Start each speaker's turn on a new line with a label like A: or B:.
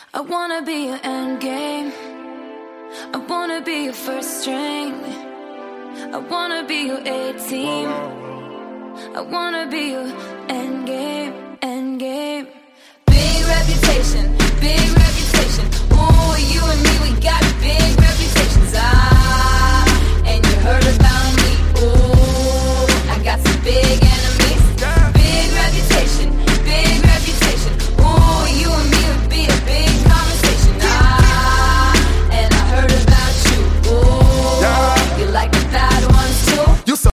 A: I wanna be your end game. I wanna be your first string. I wanna be your A-team. I wanna be your end game, end game. Big reputation, big